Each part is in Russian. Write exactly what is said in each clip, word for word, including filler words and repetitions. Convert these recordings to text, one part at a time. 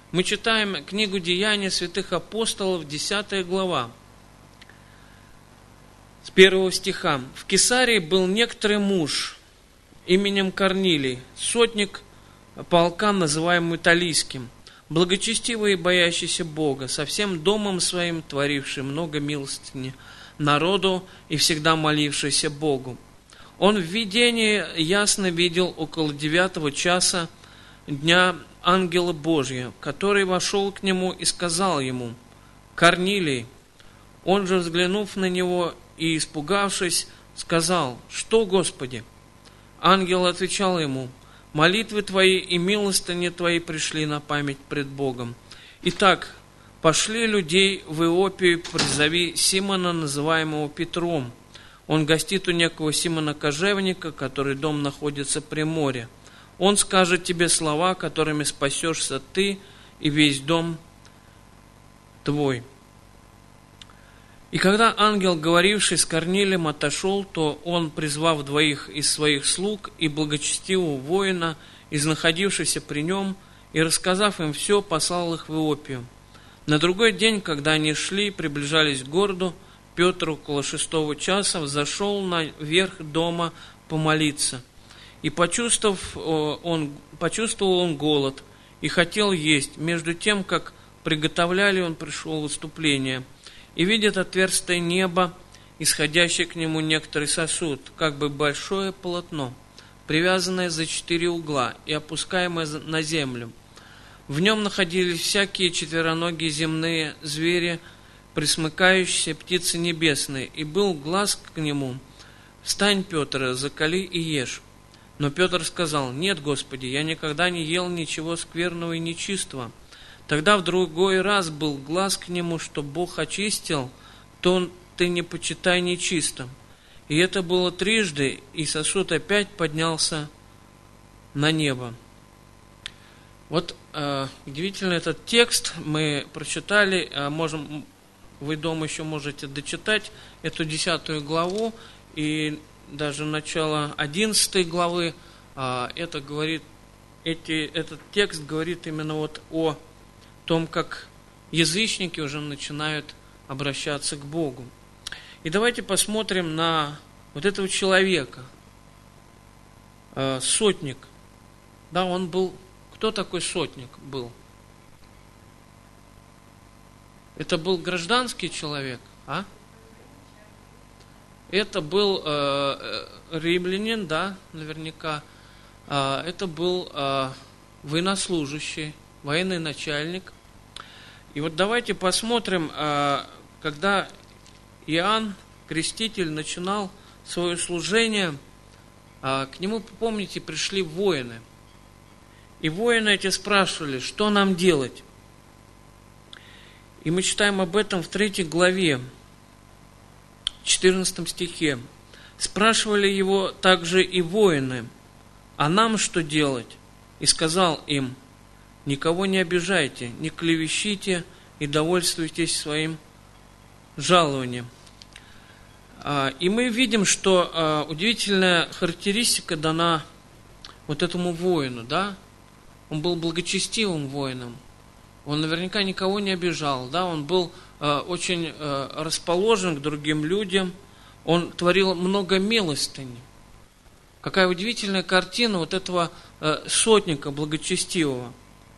Мы читаем книгу «Деяния святых апостолов», десятая глава, с первого стиха. «В Кесарии был некоторый муж именем Корнилий, сотник полка, называемый Талийским, благочестивый и боящийся Бога, со всем домом своим творивший много милостыни народу и всегда молившийся Богу. Он в видении ясно видел около девятого часа дня ангела Божия, который вошел к нему и сказал ему: Корнилий. Он же, взглянув на него и испугавшись, сказал: Что, Господи? Ангел отвечал ему: Молитвы твои и милостыни твои пришли на память пред Богом. Итак, пошли людей в Иопию, призови Симона, называемого Петром. Он гостит у некого Симона Кожевника, который дом находится при море. Он скажет тебе слова, которыми спасешься ты и весь дом твой». И когда ангел, говоривший с Корнилием, отошел, то он, призвав двоих из своих слуг и благочестивого воина, из находившихся при нем, и, рассказав им все, послал их в Иопию. На другой день, когда они шли, приближались к городу, Петр около шестого часа взошел наверх дома помолиться. И почувствовав он, почувствовал он голод и хотел есть. Между тем, как приготовляли, он пришел в выступление. И видит отверстие неба, исходящее к нему некоторый сосуд, как бы большое полотно, привязанное за четыре угла и опускаемое на землю. В нем находились всякие четвероногие земные звери, пресмыкающиеся птицы небесные, и был глас к нему: «Встань, Петр, закали и ешь». Но Петр сказал: «Нет, Господи, я никогда не ел ничего скверного и нечистого». Тогда в другой раз был глас к нему, что Бог очистил, то ты не почитай нечистым. И это было трижды, и сосуд опять поднялся на небо. Вот э, удивительно этот текст мы прочитали, э, можем, вы дома еще можете дочитать эту десятую главу, и даже начало одиннадцатой главы, э, это говорит, эти, этот текст говорит именно вот о том, как язычники уже начинают обращаться к Богу. И давайте посмотрим на вот этого человека, э, сотник. Да, он был... Кто такой сотник был? Это был гражданский человек, а? Это был э, римлянин, да, наверняка. Э, это был э, военнослужащий, военный начальник. И вот давайте посмотрим, когда Иоанн Креститель начинал свое служение, к нему, помните, пришли воины. И воины эти спрашивали: что нам делать? И мы читаем об этом в третьей главе, четырнадцатом стихе. Спрашивали его также и воины: а нам что делать? И сказал им: никого не обижайте, не клевещите и довольствуйтесь своим жалованием. И мы видим, что удивительная характеристика дана вот этому воину, да? Он был благочестивым воином, он наверняка никого не обижал, да? Он был очень расположен к другим людям, он творил много милостыни. Какая удивительная картина вот этого сотника благочестивого.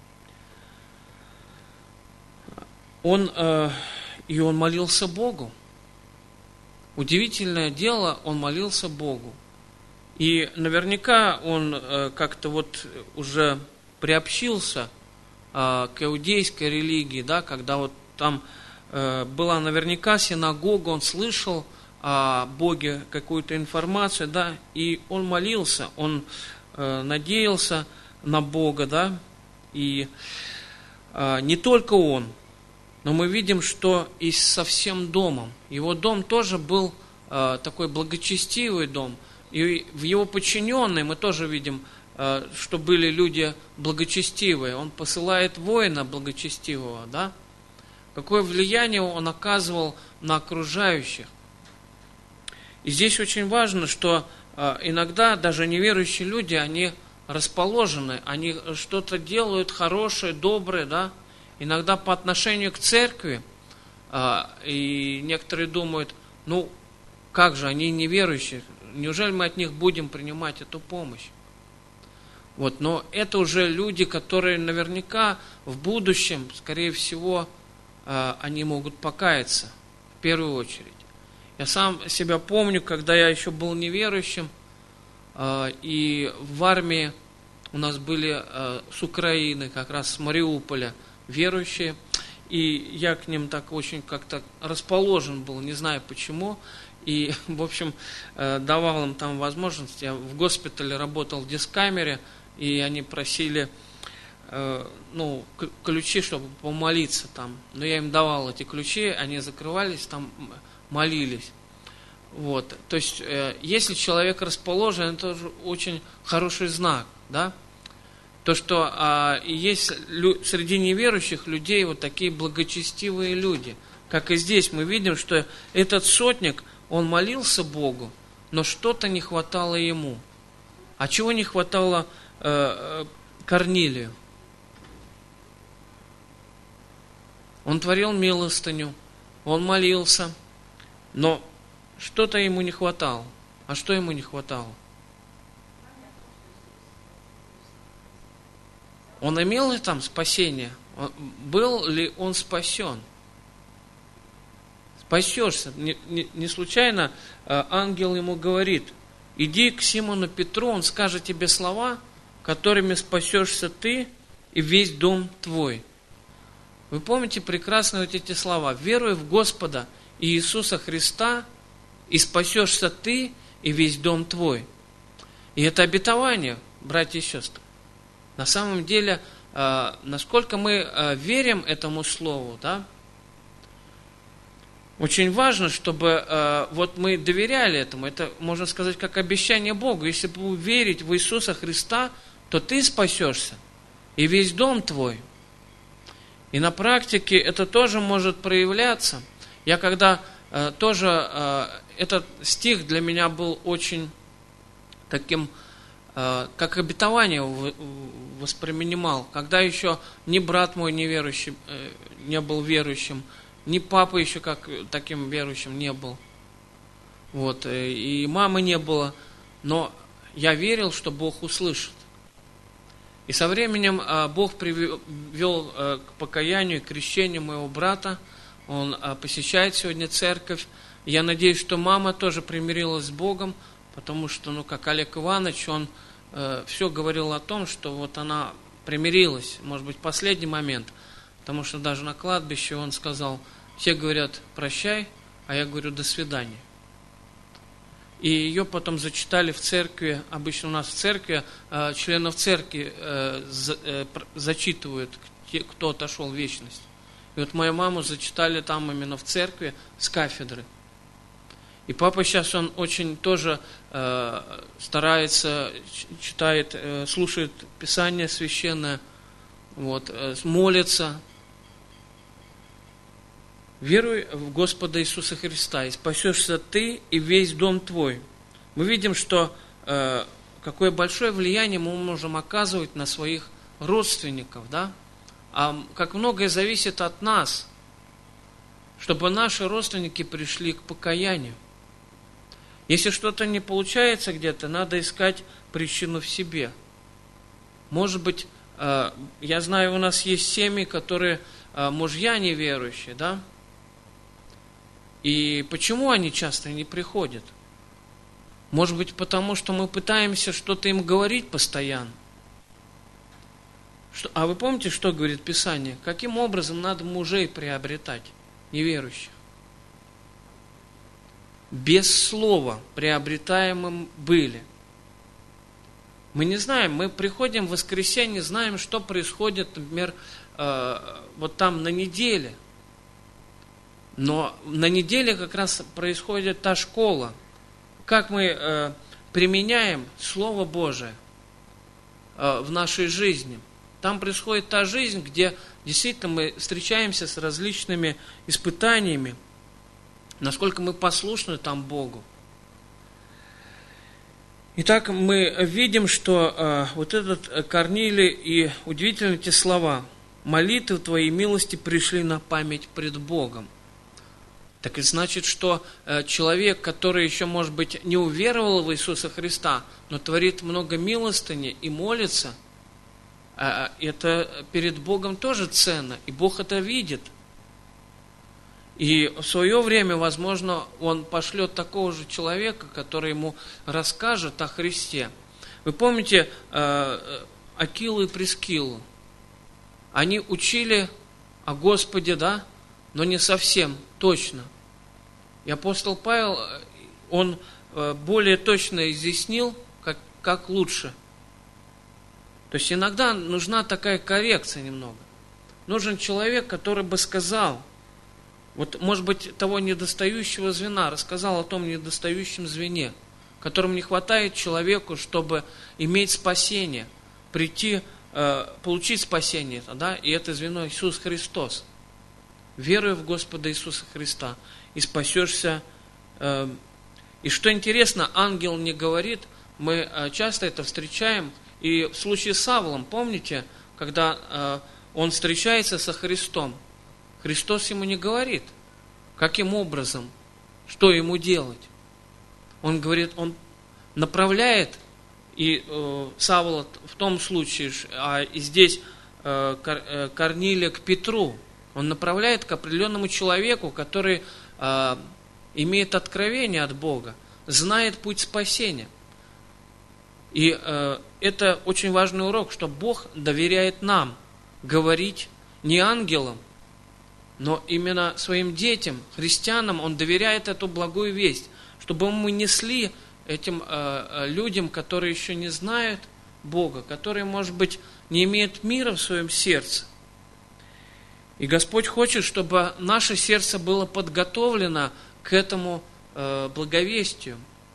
Он, э, и он молился Богу. Удивительное дело, он молился Богу. И наверняка он э, как-то вот уже приобщился э, к иудейской религии, да, когда вот там э, была наверняка синагога, он слышал о Боге какую-то информацию, да, и он молился, он э, надеялся на Бога, да, и э, не только он. Но мы видим, что и со всем домом. Его дом тоже был э, такой благочестивый дом. И в его подчиненные мы тоже видим, э, что были люди благочестивые. Он посылает воина благочестивого, да? Какое влияние он оказывал на окружающих. И здесь очень важно, что э, иногда даже неверующие люди, они расположены, они что-то делают хорошее, доброе, да? иногда по отношению к церкви, и некоторые думают, ну, как же, они неверующие, неужели мы от них будем принимать эту помощь? Вот, но это уже люди, которые наверняка в будущем, скорее всего, они могут покаяться, в первую очередь. Я сам себя помню, когда я еще был неверующим, и в армии у нас были с Украины, как раз с Мариуполя, верующие, и я к ним так очень как-то расположен был, не знаю почему, и, в общем, давал им там возможность. Я в госпитале работал в дискамере, и они просили, ну, ключи, чтобы помолиться там. Но я им давал эти ключи, они закрывались, там молились. Вот. То есть, если человек расположен, это тоже очень хороший знак, да? То, что а, есть лю, среди неверующих людей вот такие благочестивые люди. Как и здесь мы видим, что этот сотник, он молился Богу, но что-то не хватало ему. А чего не хватало э, Корнилию? Он творил милостыню, он молился, но что-то ему не хватало. А что ему не хватало? Он имел ли там спасение? Был ли он спасен? Спасешься. Не, не, не случайно э, ангел ему говорит, иди к Симону Петру, он скажет тебе слова, которыми спасешься ты и весь дом твой. Вы помните прекрасно вот эти слова. Веруй в Господа Иисуса Христа, и спасешься ты и весь дом твой. И это обетование, братья и сестры. На самом деле, э, насколько мы э, верим этому слову, да, очень важно, чтобы э, вот мы доверяли этому. Это, можно сказать, как обещание Богу. Если бы верить в Иисуса Христа, то ты спасешься, и весь дом твой. И на практике это тоже может проявляться. Я когда э, тоже, э, этот стих для меня был очень таким, э, как обетование воспринимал. Когда еще ни брат мой неверующий, э, не был верующим, ни папа еще как таким верующим не был. Вот, и мамы не было. Но я верил, что Бог услышит. И со временем Бог привел к покаянию и крещению моего брата. Он посещает сегодня церковь. Я надеюсь, что мама тоже примирилась с Богом, потому что, ну, как Олег Иванович, он все говорил о том, что вот она примирилась, может быть, в последний момент. Потому что даже на кладбище он сказал, все говорят прощай, а я говорю до свидания. И ее потом зачитали в церкви, обычно у нас в церкви, э, членов церкви э, за, э, зачитывают, кто отошел в вечность. И вот мою маму зачитали там именно в церкви с кафедры. И папа сейчас, он очень тоже э, старается, читает, э, слушает Писание священное, вот, э, молится. Веруй в Господа Иисуса Христа, и спасешься ты и весь дом твой. Мы видим, что э, какое большое влияние мы можем оказывать на своих родственников, да? А как многое зависит от нас, чтобы наши родственники пришли к покаянию. Если что-то не получается где-то, надо искать причину в себе. Может быть, э, я знаю, у нас есть семьи, которые э, мужья неверующие, да? И почему они часто не приходят? Может быть, потому что мы пытаемся что-то им говорить постоянно. Что, а вы помните, что говорит Писание? Каким образом надо мужей приобретать, неверующих? Без слова приобретаемым были. Мы не знаем, мы приходим в воскресенье, знаем, что происходит, например, э, вот там на неделе. Но на неделе как раз происходит та школа, как мы э, применяем Слово Божие э, в нашей жизни. Там происходит та жизнь, где действительно мы встречаемся с различными испытаниями, насколько мы послушны там Богу. Итак, мы видим, что э, вот этот Корнилий и удивительные эти слова. молитвы Твои и милости пришли на память пред Богом. Так и значит, что э, человек, который еще, может быть, не уверовал в Иисуса Христа, но творит много милостыни и молится, э, это перед Богом тоже ценно, и Бог это видит. И в свое время, возможно, Он пошлет такого же человека, который ему расскажет о Христе. Вы помните э, Акилу и Прискилу? Они учили о Господе, да, но не совсем точно. И апостол Павел, он более точно изъяснил, как, как лучше. То есть иногда нужна такая коррекция немного. Нужен человек, который бы сказал, вот, может быть, того недостающего звена, рассказал о том недостающем звене, которому не хватает человеку, чтобы иметь спасение, прийти, э, получить спасение, да, и это звено Иисус Христос. Веруя в Господа Иисуса Христа, и спасешься. Э, и что интересно, ангел не говорит, мы э, часто это встречаем, и в случае с Савлом, помните, когда э, он встречается со Христом, Христос ему не говорит, каким образом, что ему делать. Он говорит, он направляет, и э, Савла в том случае, а и здесь э, Кор, э, Корнилия к Петру, он направляет к определенному человеку, который э, имеет откровение от Бога, знает путь спасения. И э, это очень важный урок, что Бог доверяет нам говорить не ангелам, но именно своим детям, христианам, Он доверяет эту благую весть, чтобы мы несли этим э, людям, которые еще не знают Бога, которые, может быть, не имеют мира в своем сердце. И Господь хочет, чтобы наше сердце было подготовлено к этому э, благовестию.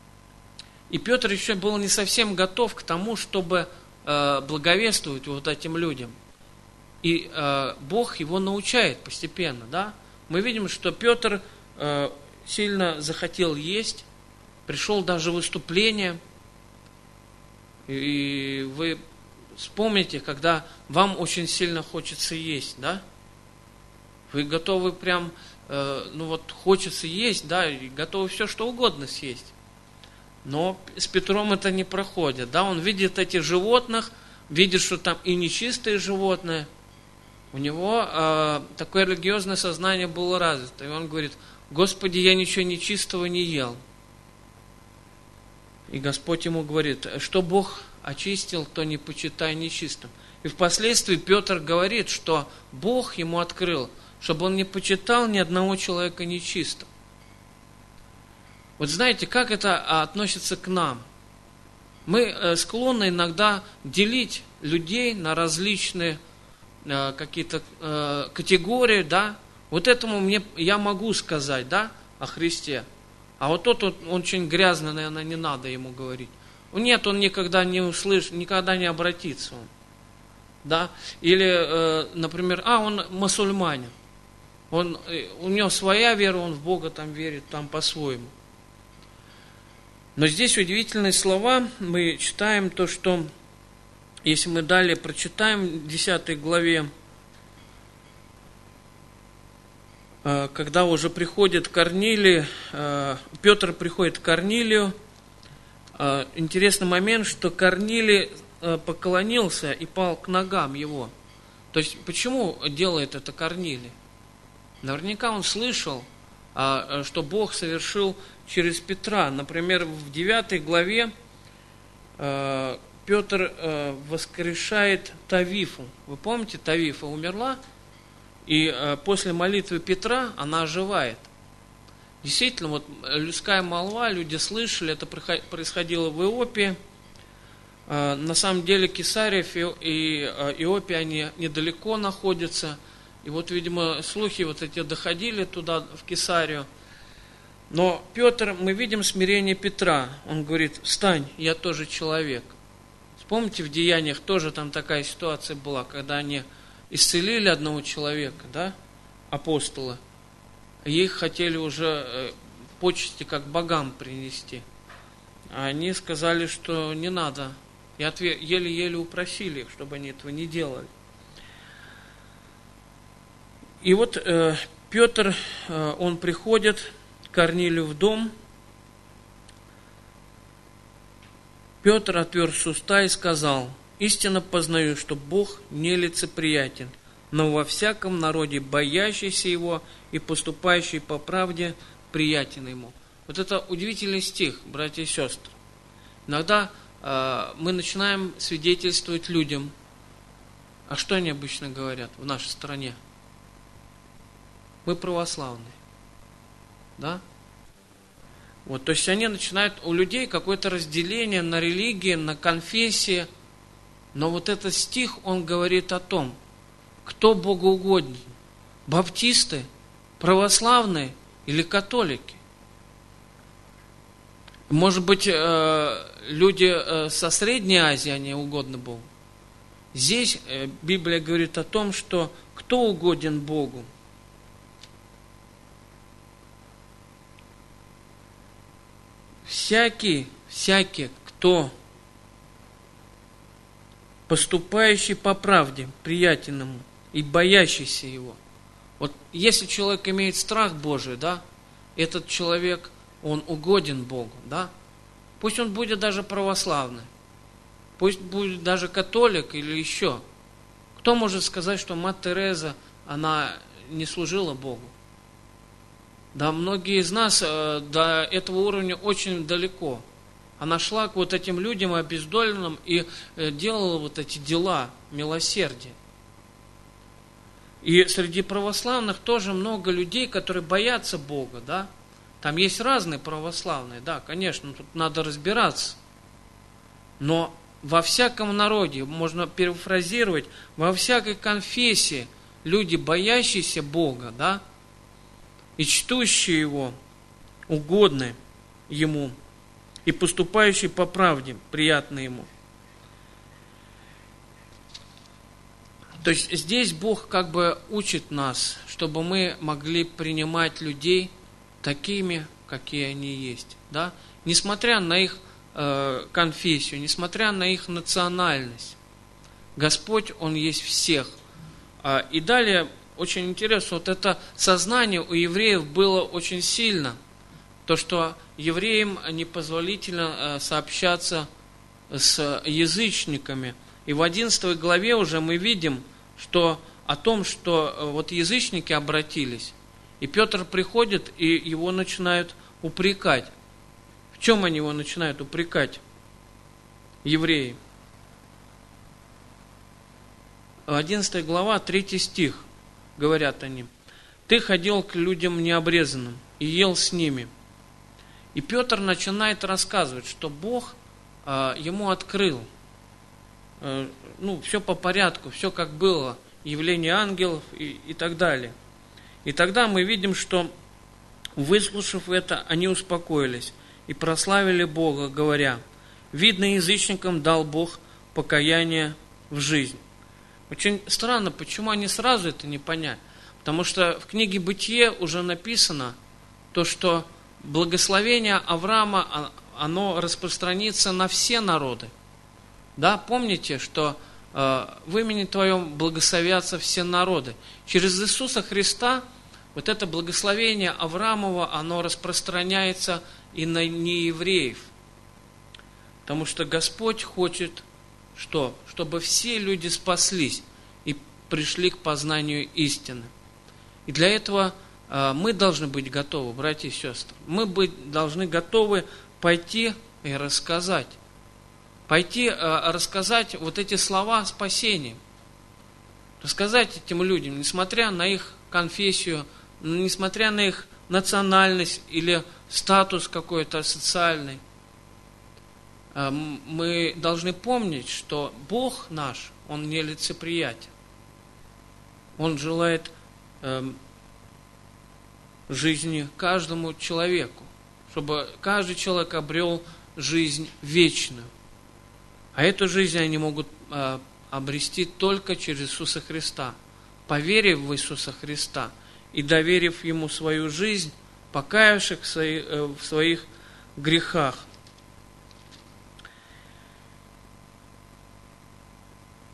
И Петр еще был не совсем готов к тому, чтобы э, благовествовать вот этим людям. И э, Бог его научает постепенно, да? Мы видим, что Петр э, сильно захотел есть, пришел даже в выступление. И вы вспомните, когда вам очень сильно хочется есть, да? Вы готовы прям, э, ну вот хочется есть, да, и готовы все что угодно съесть. Но с Петром это не проходит, да? Он видит этих животных, видит, что там и нечистые животные. У него э, такое религиозное сознание было развито. И он говорит, Господи, я ничего нечистого не ел. И Господь ему говорит, что Бог очистил, то не почитай нечистым. И впоследствии Петр говорит, что Бог ему открыл, чтобы он не почитал ни одного человека нечистым. Вот знаете, как это относится к нам? Мы склонны иногда делить людей на различные какие-то э, категории, да, вот этому мне, я могу сказать, да, о Христе, а вот тот, он, он очень грязный, наверное, не надо ему говорить. Нет, он никогда не услышит, никогда не обратится он, да, или, э, например, а, он мусульманин, он, у него своя вера, он в Бога там верит, там по-своему. Но здесь удивительные слова, мы читаем то, что если мы далее прочитаем в десятой главе, когда уже приходит Корнилий, Петр приходит к Корнилию, интересный момент, что Корнилий поклонился и пал к ногам его. То есть, почему делает это Корнилий? Наверняка он слышал, что Бог совершил через Петра. Например, в девятой главе Петр э, воскрешает Тавифу. Вы помните, Тавифа умерла, и э, после молитвы Петра она оживает. Действительно, вот людская молва, люди слышали, это происходило в Иопии. Э, на самом деле Кесария и э, Иопия, они недалеко находятся. И вот, видимо, слухи вот эти доходили туда, в Кесарию. Но Петр, мы видим смирение Петра. Он говорит, встань, я тоже человек. Помните, в Деяниях тоже там такая ситуация была, когда они исцелили одного человека, да, апостола, и их хотели уже почести как богам принести. А они сказали, что не надо, и еле-еле упросили их, чтобы они этого не делали. И вот э, Петр, э, он приходит к Корнилию в дом. Петр отверз уста и сказал: «Истинно познаю, что Бог нелицеприятен, но во всяком народе боящийся Его и поступающий по правде приятен Ему». Вот это удивительный стих, братья и сестры. Иногда э, мы начинаем свидетельствовать людям. А что они обычно говорят в нашей стране? Мы православные. Да? Вот, то есть они начинают у людей какое-то разделение на религии, на конфессии. Но вот этот стих, он говорит о том, кто богоугоден. Баптисты, православные или католики? Может быть, люди со Средней Азии, они угодны Богу. Здесь Библия говорит о том, что кто угоден Богу. Всякий, всякий, кто поступающий по правде, приятен Ему и боящийся Его. Вот если человек имеет страх Божий, да, этот человек, он угоден Богу, да. Пусть он будет даже православный, пусть будет даже католик или еще. Кто может сказать, что мать Тереза, она не служила Богу? Да, многие из нас э, до этого уровня очень далеко. Она шла к вот этим людям обездоленным и э, делала вот эти дела милосердия. И среди православных тоже много людей, которые боятся Бога, да. Там есть разные православные, да, конечно, тут надо разбираться. Но во всяком народе, можно перефразировать, во всякой конфессии люди, боящиеся Бога, да, и чтущие Его, угодны Ему, и поступающие по правде, приятны Ему. То есть здесь Бог как бы учит нас, чтобы мы могли принимать людей такими, какие они есть, да? Несмотря на их э, конфессию, несмотря на их национальность. Господь, Он есть всех. А, и далее, очень интересно, вот это сознание у евреев было очень сильно. То, что евреям непозволительно сообщаться с язычниками. И в одиннадцатой главе уже мы видим, что о том, что вот язычники обратились. И Петр приходит, и его начинают упрекать. В чем они его начинают упрекать? Евреи. одиннадцатая глава, третий стих. Говорят они: «Ты ходил к людям необрезанным и ел с ними». И Петр начинает рассказывать, что Бог э, ему открыл, э, ну, все по порядку, все как было, явление ангелов и, и так далее. И тогда мы видим, что, выслушав это, они успокоились и прославили Бога, говоря: «Видно, язычникам дал Бог покаяние в жизнь». Очень странно, почему они сразу это не понять. Потому что в книге Бытие уже написано то, что благословение Авраама, оно распространится на все народы. Да, помните, что э, в имени Твоем благословятся все народы. Через Иисуса Христа вот это благословение Авраамова, оно распространяется и на неевреев. Потому что Господь хочет что? Чтобы все люди спаслись и пришли к познанию истины. И для этого э, мы должны быть готовы, братья и сестры. Мы быть, должны готовы пойти и рассказать. Пойти э, рассказать вот эти слова спасения. Рассказать этим людям, несмотря на их конфессию, несмотря на их национальность или статус какой-то социальный. Мы должны помнить, что Бог наш, Он нелицеприятен. Он желает э, жизни каждому человеку, чтобы каждый человек обрел жизнь вечную. А эту жизнь они могут э, обрести только через Иисуса Христа, поверив в Иисуса Христа и доверив Ему свою жизнь, покаявшись в своих, э, в своих грехах.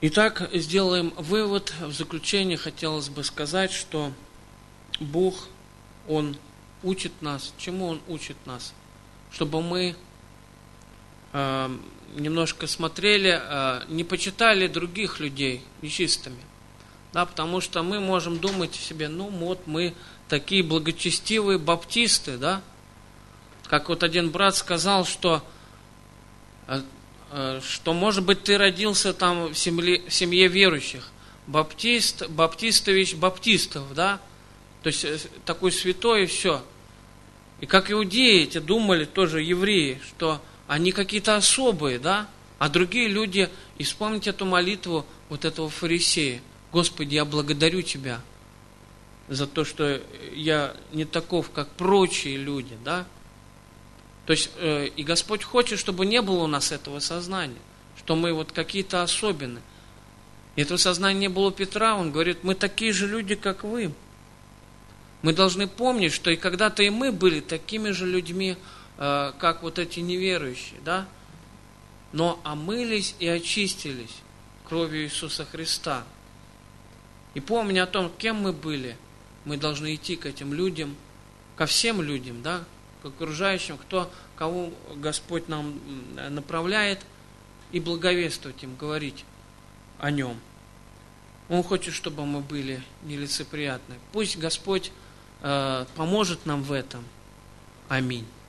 Итак, сделаем вывод. В заключение хотелось бы сказать, что Бог, Он учит нас. Чему Он учит нас? Чтобы мы э, немножко смотрели, э, не почитали других людей нечистыми. Да, потому что мы можем думать о себе, ну вот мы такие благочестивые баптисты, да? Как вот один брат сказал, что, э, э, что может быть ты родился там в семье, в семье верующих. Баптист, Баптистович Баптистов, да? То есть такой святой и все. И как иудеи эти думали, тоже евреи, что они какие-то особые, да? А другие люди, и вспомните эту молитву вот этого фарисея. Господи, я благодарю Тебя за то, что я не таков, как прочие люди, да? То есть, э, и Господь хочет, чтобы не было у нас этого сознания, что мы вот какие-то особенные. И этого сознания не было у Петра, он говорит, мы такие же люди, как вы. Мы должны помнить, что и когда-то и мы были такими же людьми, э, как вот эти неверующие, да? Но омылись и очистились кровью Иисуса Христа. И помня о том, кем мы были, мы должны идти к этим людям, ко всем людям, да, к окружающим, кто, кого Господь нам направляет, и благовествовать им, говорить о Нем. Он хочет, чтобы мы были нелицеприятны. Пусть Господь э, поможет нам в этом. Аминь.